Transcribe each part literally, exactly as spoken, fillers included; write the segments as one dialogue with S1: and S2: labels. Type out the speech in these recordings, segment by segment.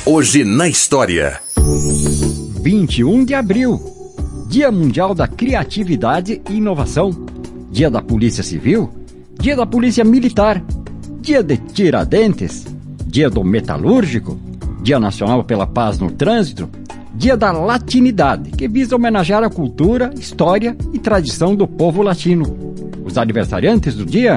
S1: Hoje na história.
S2: vinte e um de abril, Dia Mundial da Criatividade e Inovação, Dia da Polícia Civil, Dia da Polícia Militar, Dia de Tiradentes, Dia do Metalúrgico, Dia Nacional pela Paz no Trânsito, Dia da Latinidade, que visa homenagear a cultura, história e tradição do povo latino. Os aniversariantes do dia: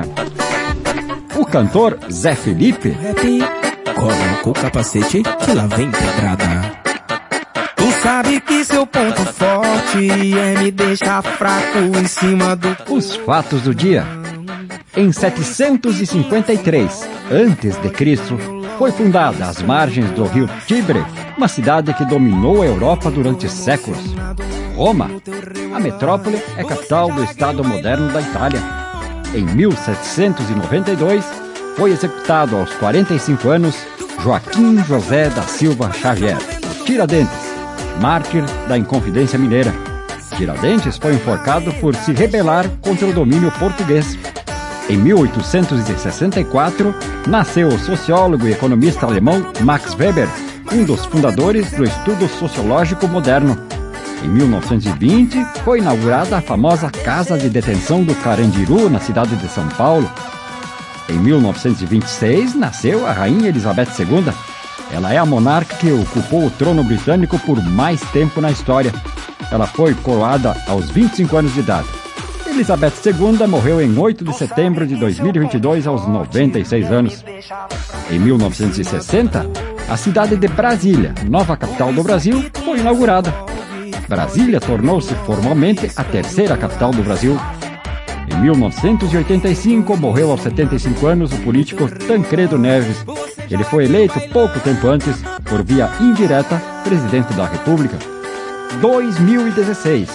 S2: o cantor Zé Felipe.
S3: Coloca o capacete que lá vem pedrada. Tu sabe que seu ponto forte é me deixar fraco em cima do...
S2: Os fatos do dia. Em setecentos e cinquenta e três antes de Cristo, foi fundada às margens do rio Tibre, uma cidade que dominou a Europa durante séculos. Roma, a metrópole, é capital do Estado moderno da Itália. Em mil setecentos e noventa e dois, foi executado aos quarenta e cinco anos Joaquim José da Silva Xavier, Tiradentes, mártir da Inconfidência Mineira. Tiradentes foi enforcado por se rebelar contra o domínio português. Em mil oitocentos e sessenta e quatro, nasceu o sociólogo e economista alemão Max Weber, um dos fundadores do estudo sociológico moderno. Em mil novecentos e vinte, foi inaugurada a famosa Casa de Detenção do Carandiru, na cidade de São Paulo. Em mil novecentos e vinte e seis, nasceu a Rainha Elizabeth segunda. Ela é a monarca que ocupou o trono britânico por mais tempo na história. Ela foi coroada aos vinte e cinco anos de idade. Elizabeth segunda morreu em oito de setembro de dois mil e vinte e dois, aos noventa e seis anos. Em mil novecentos e sessenta, a cidade de Brasília, nova capital do Brasil, foi inaugurada. Brasília tornou-se formalmente a terceira capital do Brasil. Em mil novecentos e oitenta e cinco, morreu aos setenta e cinco anos o político Tancredo Neves. Ele foi eleito pouco tempo antes, por via indireta, presidente da República. dois mil e dezesseis.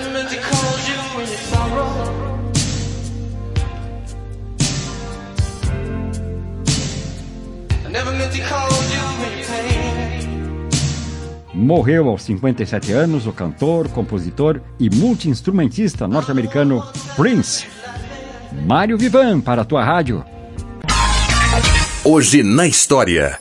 S2: Morreu aos cinquenta e sete anos o cantor, compositor e multi-instrumentista norte-americano Prince. Mário Vivan para a tua rádio.
S1: Hoje na história.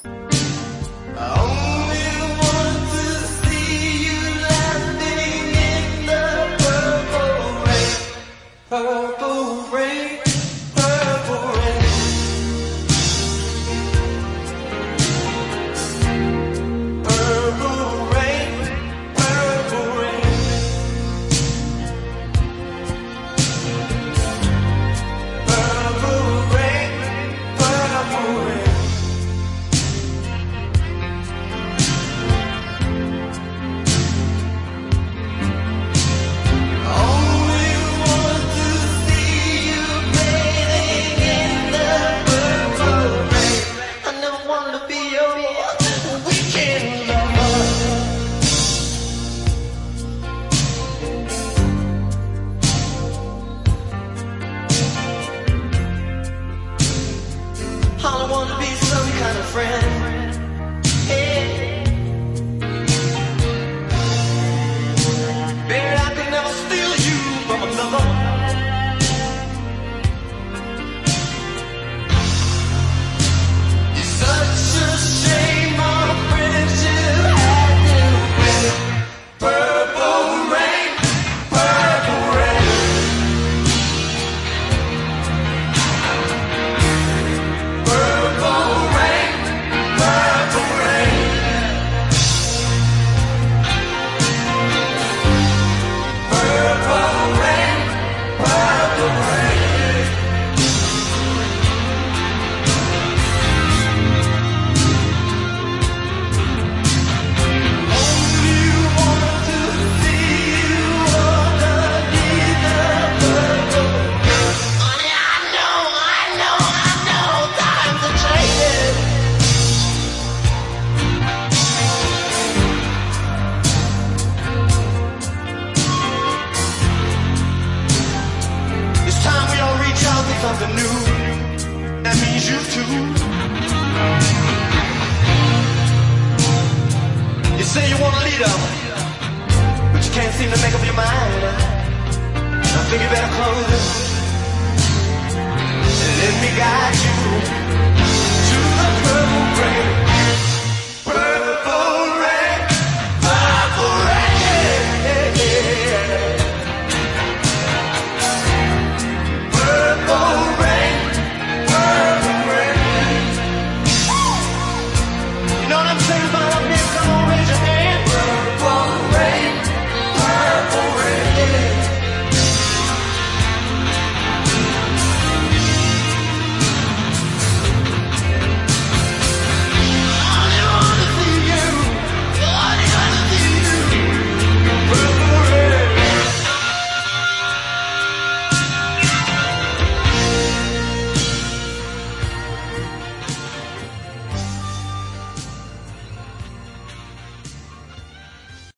S4: Say you want a leader, but you can't seem to make up your mind. I think you better close and let me guide you to the purple rain.